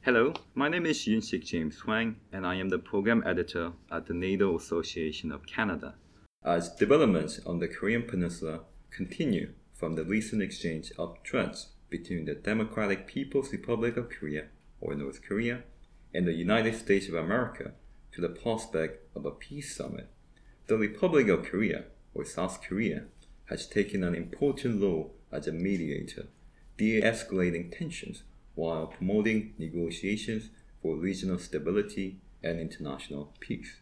Hello, my name is Yunsik James Huang, and I am the program editor at the NATO Association of Canada. As developments on the Korean Peninsula continue from the recent exchange of threats between the Democratic People's Republic of Korea, or North Korea, and the United States of America to the prospect of a peace summit, the Republic of Korea, or South Korea, has taken an important role as a mediator, de-escalating tensions while promoting negotiations for regional stability and international peace.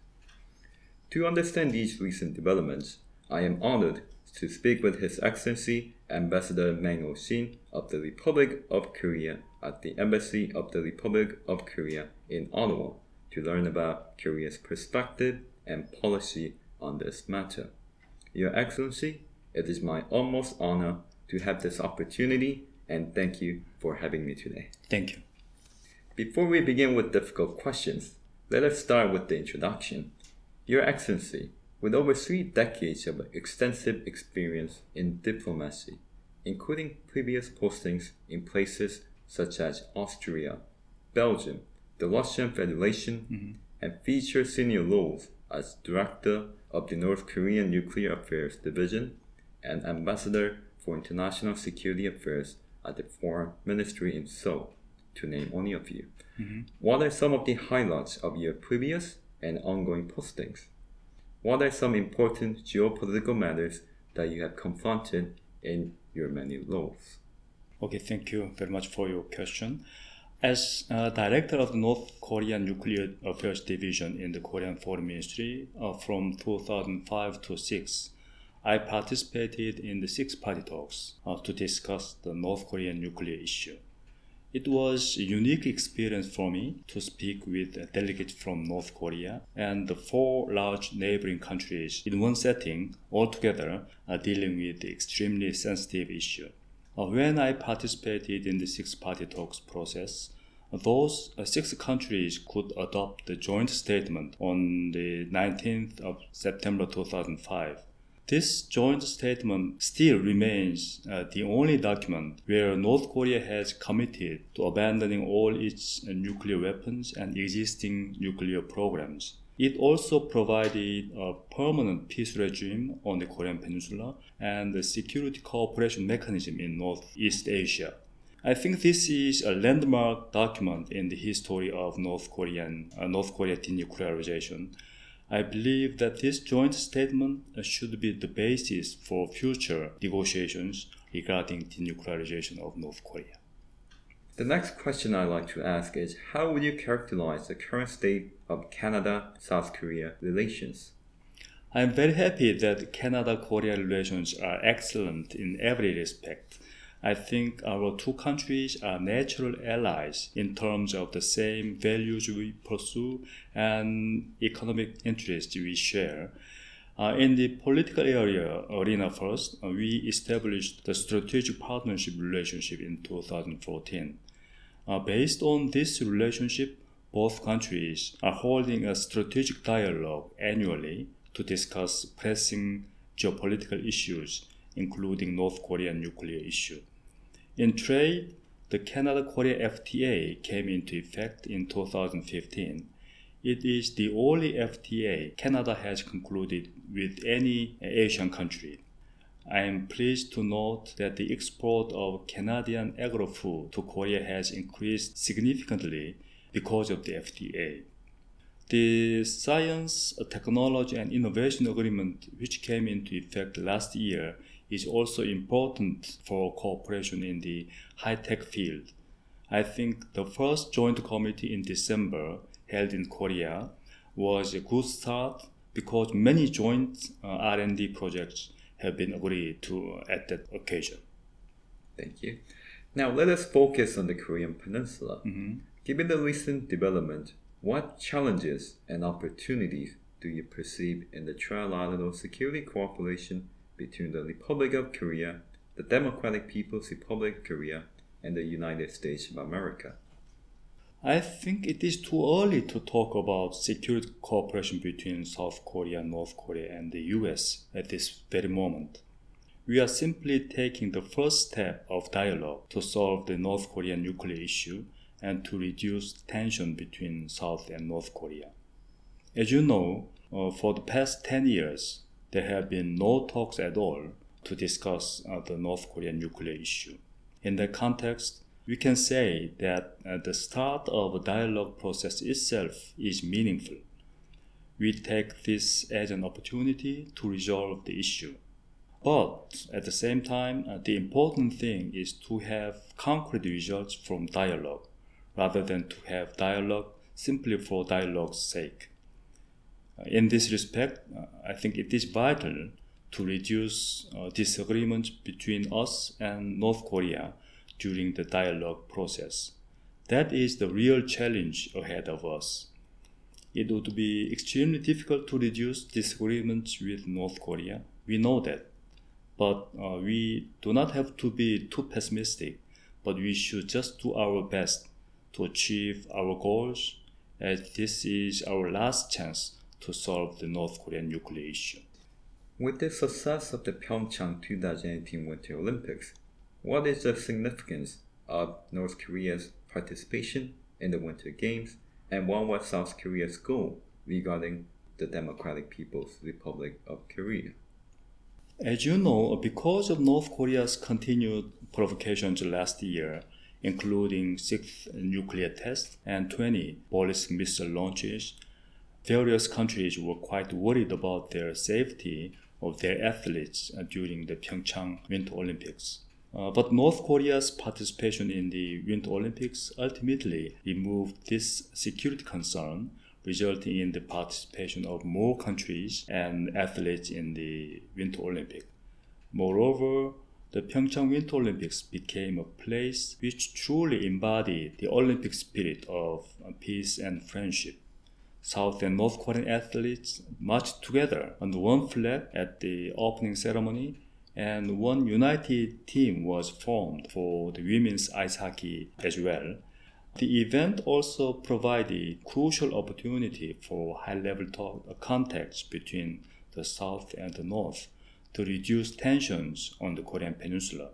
To understand these recent developments, I am honored to speak with His Excellency Ambassador Mang O-shin of the Republic of Korea at the Embassy of the Republic of Korea in Ottawa to learn about Korea's perspective and policy on this matter. Your Excellency, it is my utmost honor to have this opportunity, and thank you for having me today. Thank you. Before we begin with difficult questions, let us start with the introduction. Your Excellency, with over 3 decades of extensive experience in diplomacy, including previous postings in places such as Austria, Belgium, the Russian Federation, and featured senior roles as Director of the North Korean Nuclear Affairs Division and Ambassador for International Security Affairs at the Foreign Ministry in Seoul, to name only a few. What are some of the highlights of your previous and ongoing postings? What are some important geopolitical matters that you have confronted in your many roles? Okay, thank you very much for your question. As Director of the North Korean Nuclear Affairs Division in the Korean Foreign Ministry from 2005 to 6, I participated in the six-party talks to discuss the North Korean nuclear issue. It was a unique experience for me to speak with delegates from North Korea and the 4 large neighboring countries in one setting, all together dealing with the extremely sensitive issue. When I participated in the six-party talks process, those 6 countries could adopt the joint statement on the 19th of September 2005. This joint statement still remains the only document where North Korea has committed to abandoning all its nuclear weapons and existing nuclear programs. It also provided a permanent peace regime on the Korean Peninsula and a security cooperation mechanism in Northeast Asia. I think this is a landmark document in the history of North Korea denuclearization. I believe that this joint statement should be the basis for future negotiations regarding denuclearization of North Korea. The next question I'd like to ask is, how would you characterize the current state of Canada-South Korea relations? I am very happy that Canada-Korea relations are excellent in every respect. I think our 2 countries are natural allies in terms of the same values we pursue and economic interests we share. In the political arena first, we established the strategic partnership relationship in 2014. Based on this relationship, both countries are holding a strategic dialogue annually to discuss pressing geopolitical issues, including North Korean nuclear issue. In trade, the Canada-Korea FTA came into effect in 2015. It is the only FTA Canada has concluded with any Asian country. I am pleased to note that the export of Canadian agro-food to Korea has increased significantly because of the FTA. The Science, Technology and Innovation Agreement, which came into effect last year, is also important for cooperation in the high-tech field. I think the first joint committee in December held in Korea was a good start because many joint R&D projects have been agreed to at that occasion. Thank you. Now let us focus on the Korean Peninsula. Given the recent development, what challenges and opportunities do you perceive in the trilateral security cooperation between the Republic of Korea, the Democratic People's Republic of Korea, and the United States of America? I think it is too early to talk about security cooperation between South Korea, North Korea, and the US at this very moment. We are simply taking the first step of dialogue to solve the North Korean nuclear issue and to reduce tension between South and North Korea. As you know, for the past 10 years, there have been no talks at all to discuss the North Korean nuclear issue. In that context, we can say that the start of a dialogue process itself is meaningful. We take this as an opportunity to resolve the issue. But at the same time, the important thing is to have concrete results from dialogue, rather than to have dialogue simply for dialogue's sake. In this respect, I think it is vital to reduce disagreements between us and North Korea during the dialogue process. That is the real challenge ahead of us. It would be extremely difficult to reduce disagreements with North Korea. We know that. But we do not have to be too pessimistic, but we should just do our best to achieve our goals, as this is our last chance to solve the North Korean nuclear issue. With the success of the Pyeongchang 2018 Winter Olympics, what is the significance of North Korea's participation in the Winter Games, and what was South Korea's goal regarding the Democratic People's Republic of Korea? As you know, because of North Korea's continued provocations last year, including 6 nuclear tests and 20 ballistic missile launches, various countries were quite worried about their safety of their athletes during the Pyeongchang Winter Olympics. But North Korea's participation in the Winter Olympics ultimately removed this security concern, resulting in the participation of more countries and athletes in the Winter Olympics. Moreover, the Pyeongchang Winter Olympics became a place which truly embodied the Olympic spirit of peace and friendship. South and North Korean athletes marched together under one flag at the opening ceremony, and one united team was formed for the women's ice hockey as well. The event also provided crucial opportunity for high-level contacts between the South and the North to reduce tensions on the Korean Peninsula.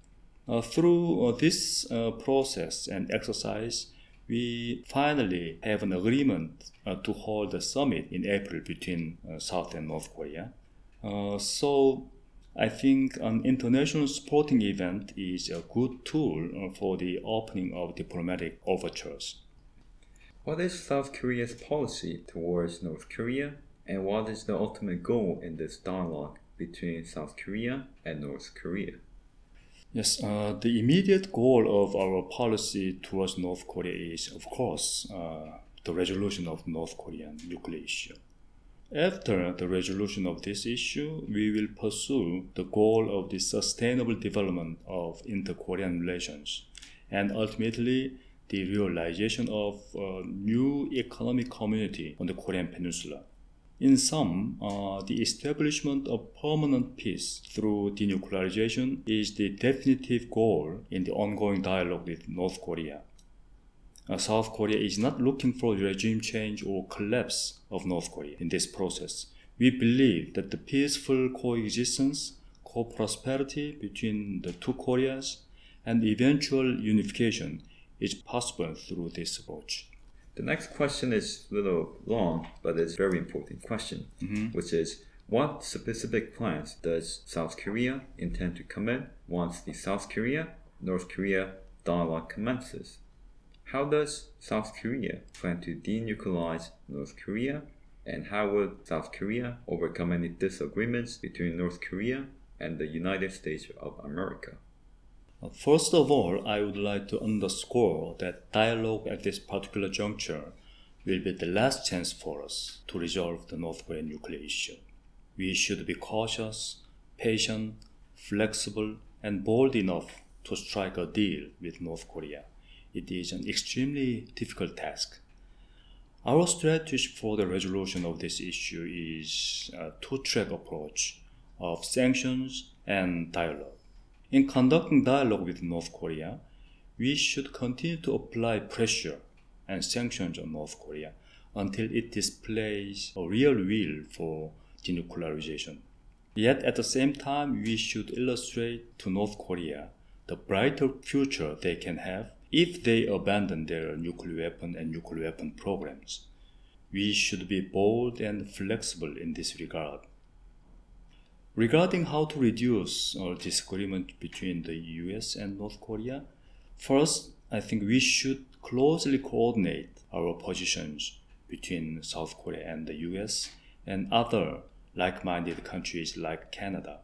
Through this process and exercise, we finally have an agreement to hold a summit in April between South and North Korea. So I think an international sporting event is a good tool for the opening of diplomatic overtures. What is South Korea's policy towards North Korea, and what is the ultimate goal in this dialogue between South Korea and North Korea? Yes, the immediate goal of our policy towards North Korea is, of course, the resolution of North Korean nuclear issue. After the resolution of this issue, we will pursue the goal of the sustainable development of inter-Korean relations and ultimately the realization of a new economic community on the Korean Peninsula. In sum, the establishment of permanent peace through denuclearization is the definitive goal in the ongoing dialogue with North Korea. South Korea is not looking for regime change or collapse of North Korea in this process. We believe that the peaceful coexistence, co-prosperity between the two Koreas, and eventual unification is possible through this approach. The next question is a little long, but it's a very important question, which is, what specific plans does South Korea intend to commit once the South Korea-North Korea dialogue commences? How does South Korea plan to denuclearize North Korea, and how would South Korea overcome any disagreements between North Korea and the United States of America? First of all, I would like to underscore that dialogue at this particular juncture will be the last chance for us to resolve the North Korean nuclear issue. We should be cautious, patient, flexible, and bold enough to strike a deal with North Korea. It is an extremely difficult task. Our strategy for the resolution of this issue is a two-track approach of sanctions and dialogue. In conducting dialogue with North Korea, we should continue to apply pressure and sanctions on North Korea until it displays a real will for denuclearization. Yet at the same time, we should illustrate to North Korea the brighter future they can have if they abandon their nuclear weapon and nuclear weapon programs. We should be bold and flexible in this regard. Regarding how to reduce disagreement between the US and North Korea, first, I think we should closely coordinate our positions between South Korea and the US and other like-minded countries like Canada.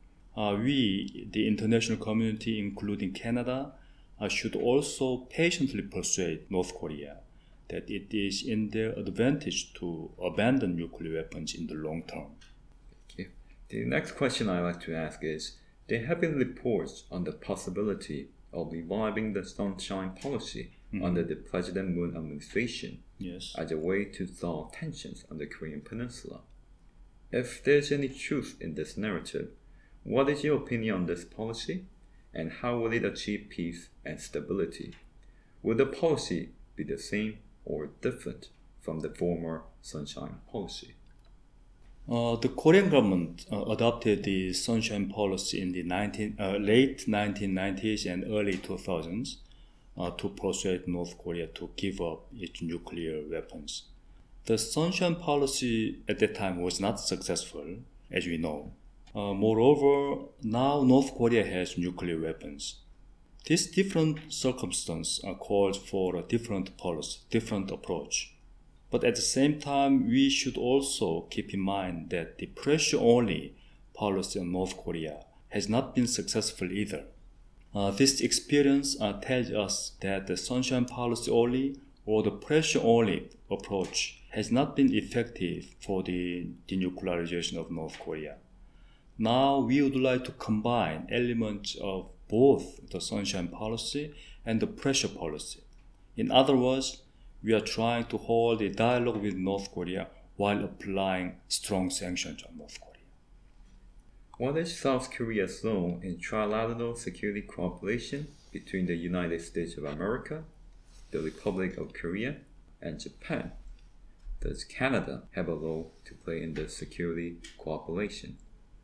We, the international community, including Canada, should also patiently persuade North Korea that it is in their advantage to abandon nuclear weapons in the long term. Okay. The next question I like to ask is, there have been reports on the possibility of reviving the Sunshine Policy under the President Moon administration as a way to thaw tensions on the Korean Peninsula. If there's any truth in this narrative, what is your opinion on this policy, and how will it achieve peace and stability? Will the policy be the same or different from the former Sunshine Policy? The Korean government adopted the Sunshine Policy in the late 1990s and early 2000s to persuade North Korea to give up its nuclear weapons. The Sunshine Policy at that time was not successful, as we know. Moreover, now North Korea has nuclear weapons. This different circumstance calls for a different policy, different approach. But at the same time, we should also keep in mind that the pressure-only policy on North Korea has not been successful either. This experience tells us that the Sunshine Policy only or the pressure-only approach has not been effective for the denuclearization of North Korea. Now we would like to combine elements of both the Sunshine Policy and the pressure policy. In other words, we are trying to hold a dialogue with North Korea while applying strong sanctions on North Korea. What is South Korea's role in trilateral security cooperation between the United States of America, the Republic of Korea, and Japan? Does Canada have a role to play in this security cooperation?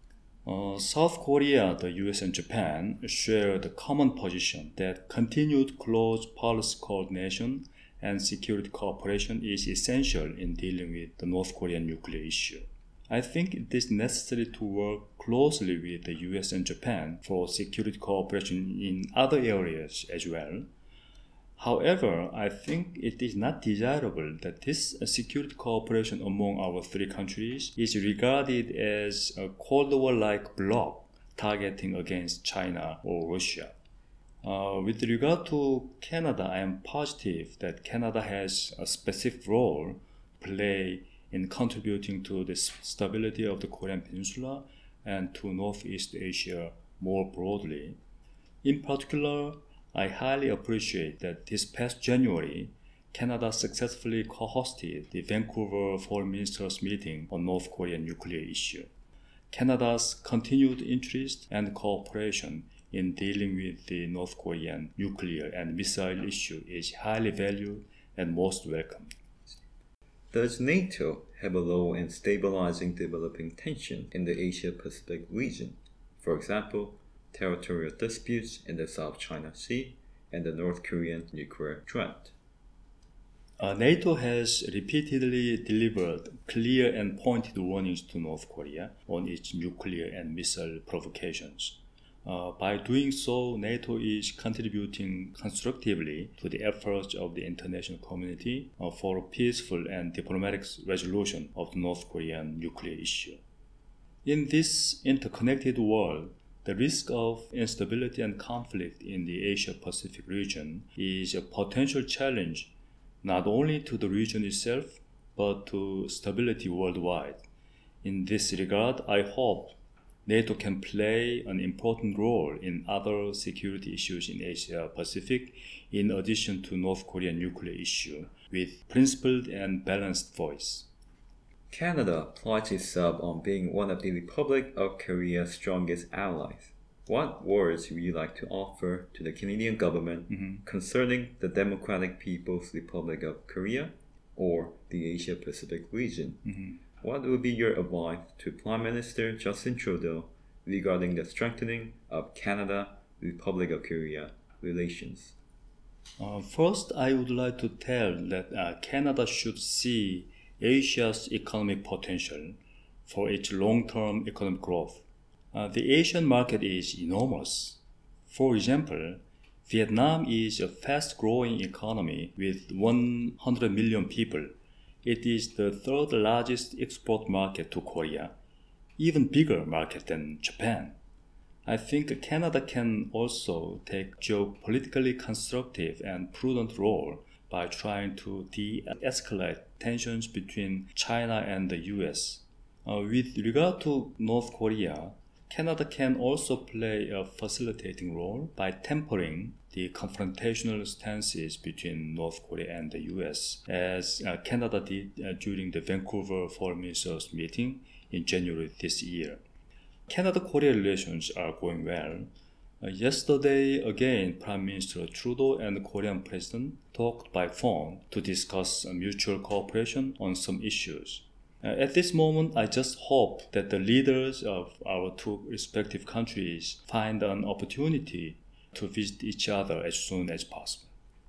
South Korea, the US, and Japan share the common position that continued close policy coordination and security cooperation is essential in dealing with the North Korean nuclear issue. I think it is necessary to work closely with the US and Japan for security cooperation in other areas as well. However, I think it is not desirable that this security cooperation among our three countries is regarded as a Cold War-like bloc targeting against China or Russia. With regard to Canada, I am positive that Canada has a specific role to play in contributing to the stability of the Korean Peninsula and to Northeast Asia more broadly. In particular, I highly appreciate that this past January, Canada successfully co-hosted the Vancouver Foreign Ministers meeting on North Korean nuclear issue. Canada's continued interest and cooperation in dealing with the North Korean nuclear and missile issue is highly valued and most welcome. Does NATO have a role in stabilizing developing tension in the Asia-Pacific region? For example, territorial disputes in the South China Sea and the North Korean nuclear threat. NATO has repeatedly delivered clear and pointed warnings to North Korea on its nuclear and missile provocations. By doing so, NATO is contributing constructively to the efforts of the international community for a peaceful and diplomatic resolution of the North Korean nuclear issue. In this interconnected world, the risk of instability and conflict in the Asia-Pacific region is a potential challenge not only to the region itself, but to stability worldwide. In this regard, I hope NATO can play an important role in other security issues in Asia-Pacific in addition to North Korean nuclear issue with principled and balanced voice. Canada prides itself on being one of the Republic of Korea's strongest allies. What words would you like to offer to the Canadian government concerning the Democratic People's Republic of Korea or the Asia-Pacific region? What would be your advice to Prime Minister Justin Trudeau regarding the strengthening of Canada-Republic of Korea relations? First, I would like to tell that Canada should see Asia's economic potential for its long-term economic growth. The Asian market is enormous. For example, Vietnam is a fast-growing economy with 100 million people. It is the third largest export market to Korea, even bigger market than Japan. I think Canada can also take geopolitically constructive and prudent role by trying to de-escalate tensions between China and the US. With regard to North Korea, Canada can also play a facilitating role by tempering the confrontational stances between North Korea and the US, as Canada did during the Vancouver Foreign Ministers meeting in January this year. Canada-Korea relations are going well. Yesterday, again, Prime Minister Trudeau and the Korean President talked by phone to discuss mutual cooperation on some issues. At this moment, I just hope that the leaders of our two respective countries find an opportunity to visit each other as soon as possible.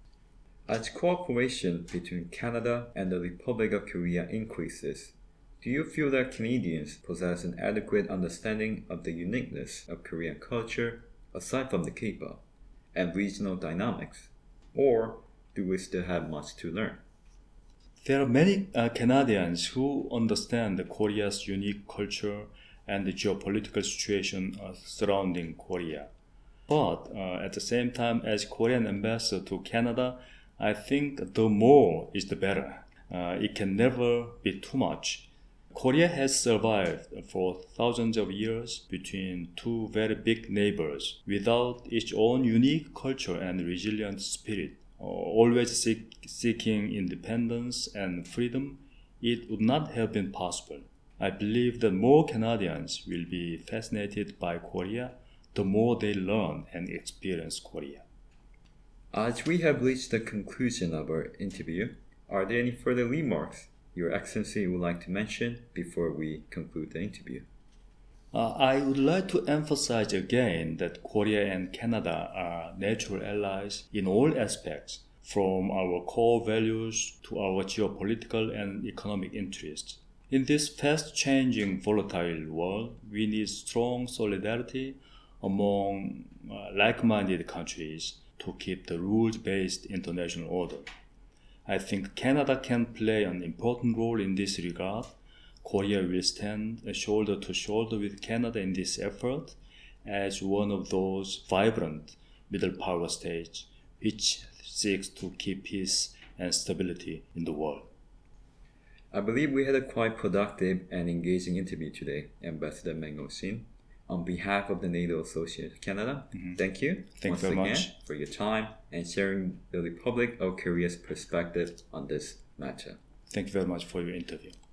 As cooperation between Canada and the Republic of Korea increases, do you feel that Canadians possess an adequate understanding of the uniqueness of Korean culture, aside from the K-pop, and regional dynamics? Or do we still have much to learn? There are many Canadians who understand Korea's unique culture and the geopolitical situation surrounding Korea. But at the same time, as Korean ambassador to Canada, I think the more is the better. It can never be too much. Korea has survived for thousands of years between two very big neighbors without its own unique culture and resilient spirit. Always seeking independence and freedom, it would not have been possible. I believe that more Canadians will be fascinated by Korea the more they learn and experience Korea. As we have reached the conclusion of our interview, are there any further remarks Your Excellency would like to mention before we conclude the interview? I would like to emphasize again that Korea and Canada are natural allies in all aspects, from our core values to our geopolitical and economic interests. In this fast-changing, volatile world, we need strong solidarity among like-minded countries to keep the rules-based international order. I think Canada can play an important role in this regard. Korea will stand shoulder to shoulder with Canada in this effort as one of those vibrant middle power states which seeks to keep peace and stability in the world. I believe we had a quite productive and engaging interview today, Ambassador Meng Osin. On behalf of the NATO Association of Canada, thank you Thank once you very again much. for your time and sharing the Republic of Korea's perspective on this matter. Thank you very much for your interview.